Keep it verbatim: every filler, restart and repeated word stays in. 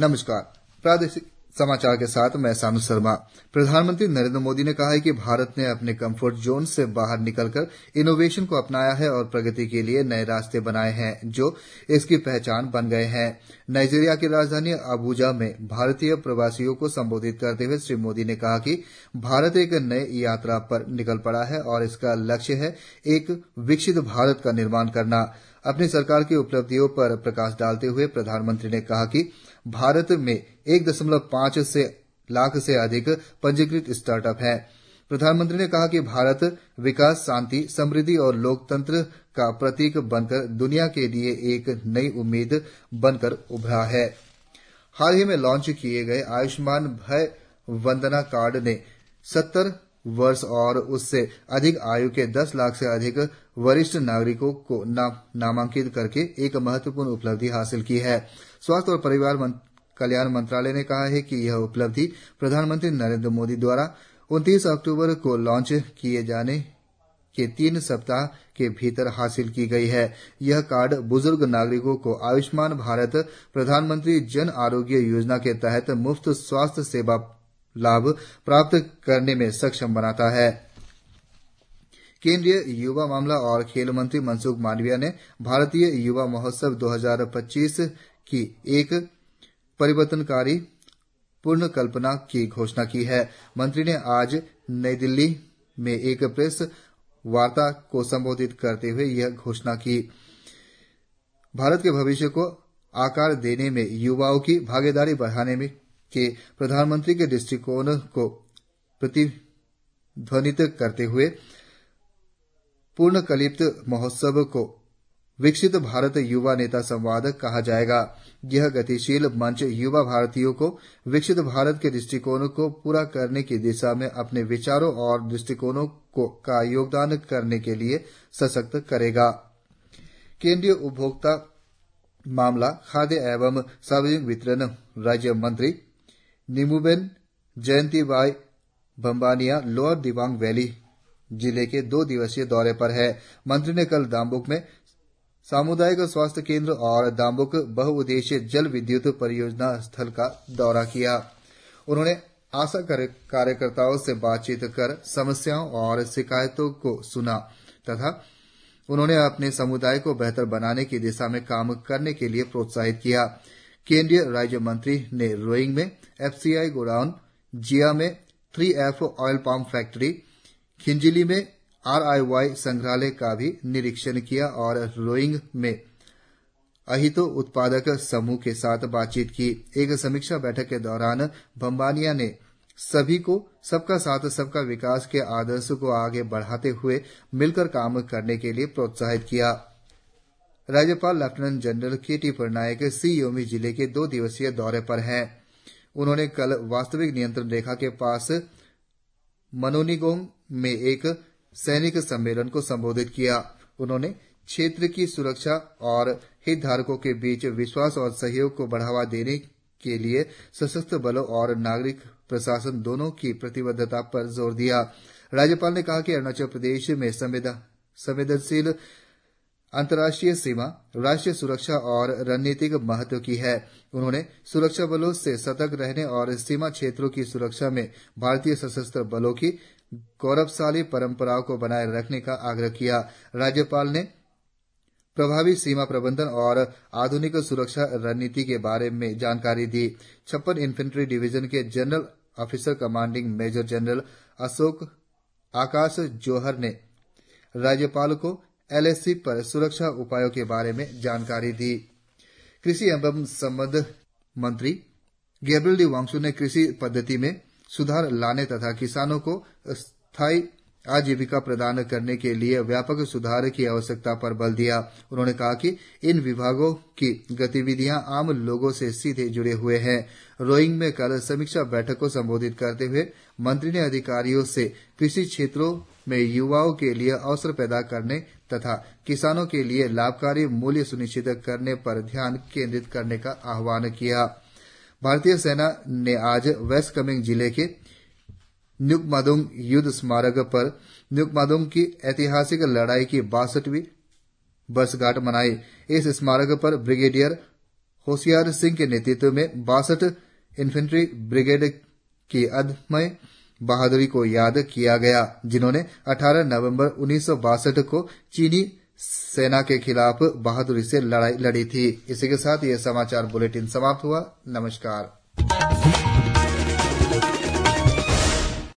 नमस्कार। प्रादेशिक समाचार के साथ मैं सानू शर्मा। प्रधानमंत्री नरेंद्र मोदी ने कहा है कि भारत ने अपने कम्फर्ट जोन से बाहर निकलकर इनोवेशन को अपनाया है और प्रगति के लिए नए रास्ते बनाए हैं जो इसकी पहचान बन गए हैं। नाइजीरिया की राजधानी अबुजा में भारतीय प्रवासियों को संबोधित करते हुए श्री मोदी ने कहा कि भारत एक नई यात्रा पर निकल पड़ा है और इसका लक्ष्य है एक विकसित भारत का निर्माण करना। अपनी सरकार की उपलब्धियों पर प्रकाश डालते हुए प्रधानमंत्री ने कहा कि भारत में एक दशमलव पांच से लाख से अधिक पंजीकृत स्टार्टअप हैं। प्रधानमंत्री ने कहा कि भारत विकास, शांति, समृद्धि और लोकतंत्र का प्रतीक बनकर दुनिया के लिए एक नई उम्मीद बनकर उभरा है। हाल ही में लॉन्च किए गए आयुष्मान भय वंदना कार्ड ने सत्तर वर्ष और उससे अधिक आयु के दस लाख से अधिक वरिष्ठ नागरिकों को नाम, नामांकित करके एक महत्वपूर्ण उपलब्धि हासिल की है। स्वास्थ्य और परिवार कल्याण मंत्रालय ने कहा है कि यह उपलब्धि प्रधानमंत्री नरेंद्र मोदी द्वारा उनतीस अक्टूबर को लॉन्च किए जाने के तीन सप्ताह के भीतर हासिल की गई है। यह कार्ड बुजुर्ग नागरिकों को आयुष्मान भारत प्रधानमंत्री जन आरोग्य योजना के तहत मुफ्त स्वास्थ्य सेवा लाभ प्राप्त करने में सक्षम बनाता है। केंद्रीय युवा मामला और खेल मंत्री मनसुख मांडविया ने भारतीय युवा महोत्सव दो हज़ार पच्चीस की एक परिवर्तनकारी पूर्ण कल्पना की घोषणा की है। मंत्री ने आज नई दिल्ली में एक प्रेस वार्ता को संबोधित करते हुए यह घोषणा की। भारत के भविष्य को आकार देने में युवाओं की भागीदारी बढ़ाने में के प्रधानमंत्री के दृष्टिकोण को प्रतिध्वनित करते हुए पूर्ण कलिप्त महोत्सव को विकसित भारत युवा नेता संवाद कहा जाएगा। यह गतिशील मंच युवा भारतीयों को विकसित भारत के दृष्टिकोण को पूरा करने की दिशा में अपने विचारों और दृष्टिकोणों को का योगदान करने के लिए सशक्त करेगा। केंद्रीय उपभोक्ता मामला, खाद्य एवं सार्वजनिक वितरण राज्य मंत्री निमुबेन जयंतीबाई बम्बानिया लोअर दिबांग वैली जिले के दो दिवसीय दौरे पर है। मंत्री ने कल दाम्बुक में सामुदायिक स्वास्थ्य केंद्र और दाम्बुक बहुउद्देशीय जल विद्युत परियोजना स्थल का दौरा किया। उन्होंने आशा कार्यकर्ताओं से बातचीत कर समस्याओं और शिकायतों को सुना तथा उन्होंने अपने समुदाय को बेहतर बनाने की दिशा में काम करने के लिए प्रोत्साहित किया। केंद्रीय राज्य मंत्री ने रोइंग में एफसीआई गोडाउन, जिया में three F oil palm factory, खिंजिली में आरआईवाई संग्रहालय का भी निरीक्षण किया और रोइंग में अहितो उत्पादक समूह के साथ बातचीत की। एक समीक्षा बैठक के दौरान बम्बानिया ने सभी को सबका साथ सबका विकास के आदर्श को आगे बढ़ाते हुए मिलकर काम करने के लिए प्रोत्साहित किया। राज्यपाल lieutenant general K T Patnaik Shi Yomi जिले के दो दिवसीय दौरे पर हैं। उन्होंने कल वास्तविक नियंत्रण रेखा के पास मनोनीगोंग में एक सैनिक सम्मेलन को संबोधित किया। उन्होंने क्षेत्र की सुरक्षा और हितधारकों के बीच विश्वास और सहयोग को बढ़ावा देने के लिए सशस्त्र बलों और नागरिक प्रशासन दोनों की प्रतिबद्धता पर जोर दिया। राज्यपाल ने कहा कि अरुणाचल प्रदेश में संवेदनशील अंतर्राष्ट्रीय सीमा राष्ट्रीय सुरक्षा और रणनीतिक महत्व की है। उन्होंने सुरक्षा बलों से सतर्क रहने और सीमा क्षेत्रों की सुरक्षा में भारतीय सशस्त्र बलों की गौरवशाली परंपराओं को बनाए रखने का आग्रह किया। राज्यपाल ने प्रभावी सीमा प्रबंधन और आधुनिक सुरक्षा रणनीति के बारे में जानकारी दी। छप्पन इन्फेंट्री डिवीजन के general officer commanding major general Ashok Akash Johar ने राज्यपाल को एलएसी पर सुरक्षा उपायों के बारे में जानकारी दी। कृषि एवं संबद्ध मंत्री गैब्रियल डी वांगसु ने कृषि पद्धति में सुधार लाने तथा किसानों को स्थायी आजीविका प्रदान करने के लिए व्यापक सुधार की आवश्यकता पर बल दिया। उन्होंने कहा कि इन विभागों की गतिविधियां आम लोगों से सीधे जुड़े हुए हैं। रोइंग में कल समीक्षा बैठक को संबोधित करते हुए मंत्री ने अधिकारियों से कृषि क्षेत्रों में युवाओं के लिए अवसर पैदा करने तथा किसानों के लिए लाभकारी मूल्य सुनिश्चित करने पर ध्यान केंद्रित करने का आह्वान किया। भारतीय सेना ने आज वेस्ट कामेंग जिले के न्युकमादोंग युद्ध स्मारक पर न्युकमादोंग की ऐतिहासिक लड़ाई की बासठवीं वर्षगांठ मनाई। इस स्मारक पर ब्रिगेडियर होशियार सिंह के नेतृत्व में बासठ इन्फेंट्री ब्रिगेड की अदम्य बहादुरी को याद किया गया जिन्होंने अठारह नवंबर उन्नीस सौ बासठ को चीनी सेना के खिलाफ बहादुरी से लड़ाई लड़ी थी। इसी के साथ ये समाचार बुलेटिन समाप्त हुआ। नमस्कार।